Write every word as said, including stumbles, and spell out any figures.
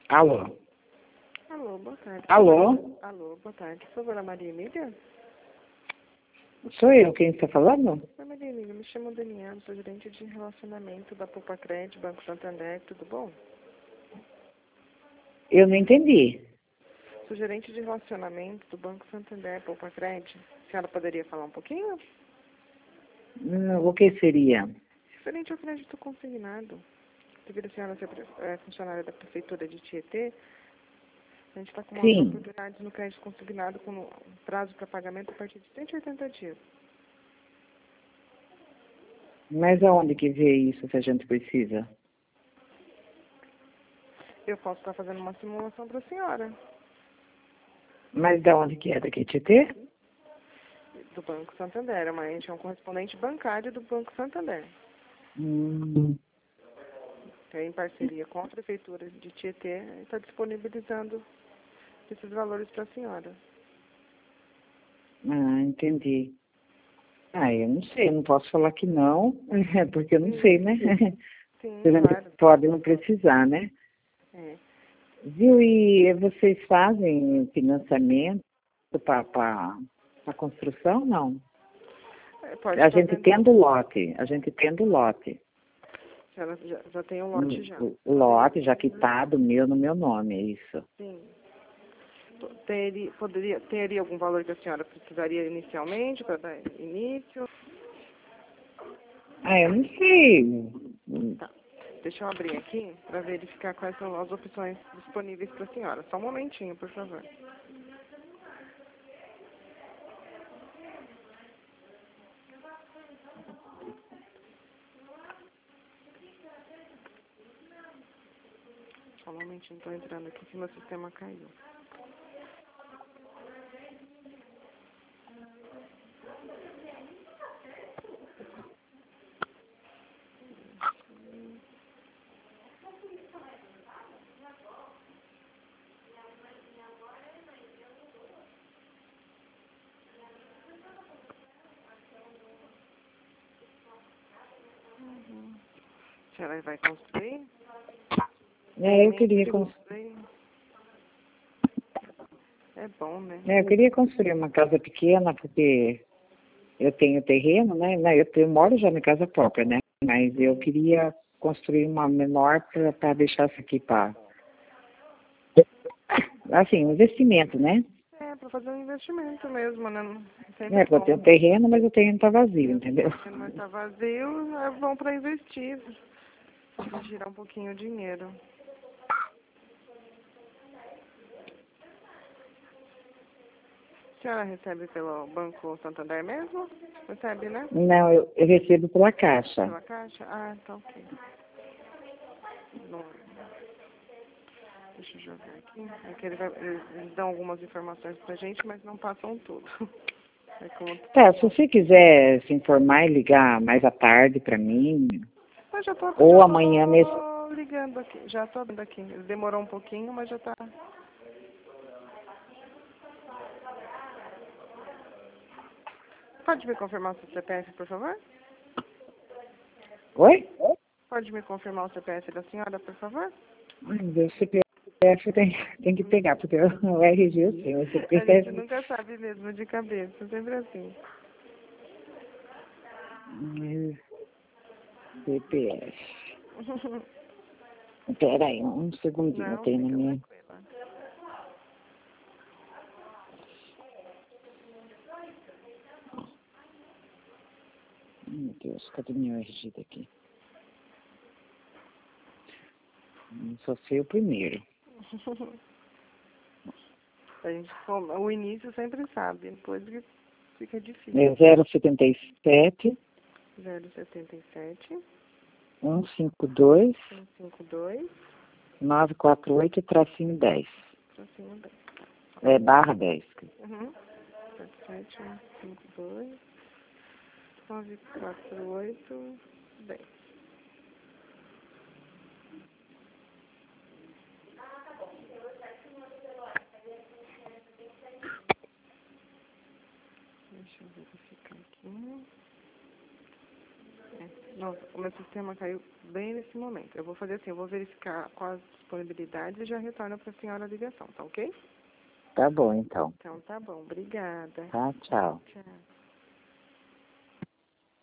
Alô? Alô, boa tarde. Alô? Alô, boa tarde. Por favor, a Maria Emília? Sou eu quem está falando? Oi, Maria Emília, me chamo Daniela, sou gerente de relacionamento da Poupa Crédito, Banco Santander, tudo bom? Eu não entendi. Sou gerente de relacionamento do Banco Santander, Poupa Crédito. A senhora poderia falar um pouquinho? Hum, o que seria? Referente ao crédito consignado. Devido a senhora ser pre- é, funcionária da Prefeitura de Tietê, a gente está com umas Sim, oportunidades no crédito consignado com um prazo para pagamento a partir de cento e oitenta dias. mas aonde que vê isso se a gente precisa? Eu posso estar fazendo uma simulação para a senhora, Mas da onde que é? Daqui de Tietê? do Banco Santander. Mas a gente é um correspondente bancário do Banco Santander. Hum, Tem em parceria com a Prefeitura de Tietê, está disponibilizando esses valores para a senhora. ah, entendi. Ah, eu não sei, eu não posso falar que não, porque eu não Sim, sei, né? sim, A gente claro. pode não precisar, né? É. Viu? E vocês fazem financiamento para a construção? Não. É, pode A estar gente vendo. tendo lote, a gente tendo lote. A senhora já, já tem um Um lote já. o lote já quitado meu no meu nome, é isso. Sim. Teria, poderia, teria algum valor que a senhora precisaria inicialmente para dar início? Ah, eu não sei. Tá. Deixa eu abrir aqui para verificar quais são as opções disponíveis para a senhora. Só um momentinho, por favor. Só um momentinho, estou entrando aqui que meu sistema caiu. A senhora vai construir? É, eu Tem queria, de cons- construir? É bom, né? é, eu queria construir uma casa pequena, porque eu tenho terreno, né? Não, eu, tenho, eu moro já na casa própria, né? Mas eu queria construir uma menor para deixar isso aqui para, assim, um investimento, né? É, para fazer um investimento mesmo, né? É, Sempre porque eu bom. tenho terreno, mas o terreno está vazio, entendeu? Se não está vazio, é bom para investir. Para girar um pouquinho o dinheiro. A senhora recebe pelo Banco Santander mesmo? Recebe, né? Não, eu, eu recebo pela caixa. Pela Caixa? Ah, tá ok. Não. Deixa eu jogar aqui. É que ele vai, eles eles dão algumas informações pra gente, mas não passam tudo. É como... Tá, se você quiser se informar e ligar mais à tarde para mim, Mas já tô, ou já amanhã mesmo. tô ligando aqui. Já tô vendo aqui. Demorou um pouquinho, mas já tá. Pode me confirmar o seu C P F, por favor? Oi? Pode me confirmar o C P F da senhora, por favor? Ai, meu Deus, o C P F tem, tem que pegar, porque o R G eu sei, o A gente C P F. nunca sabe mesmo de cabeça, sempre assim. hum, C P F. Espera aí, um segundinho, eu Não, tenho na fica minha. tranquila. Meu Deus, cadê meu R G daqui? Hum, Só sei o primeiro. A gente, o início sempre sabe, depois que fica difícil. É zero setenta e sete, zero setenta e sete, cento e cinquenta e dois, cento e cinquenta e dois, novecentos e quarenta e oito, tracinho dez. tracinho dez. É barra dez. Uhum. sete sete, cento e cinquenta e dois, novecentos e quarenta e oito, dez. Deixa eu verificar aqui. É Nossa, o meu sistema caiu bem nesse momento. Eu vou fazer assim, eu vou verificar quais as disponibilidades e já retorno para a senhora a ligação, tá ok? Tá bom, então. Então tá bom, obrigada. Tá, tchau. Tchau.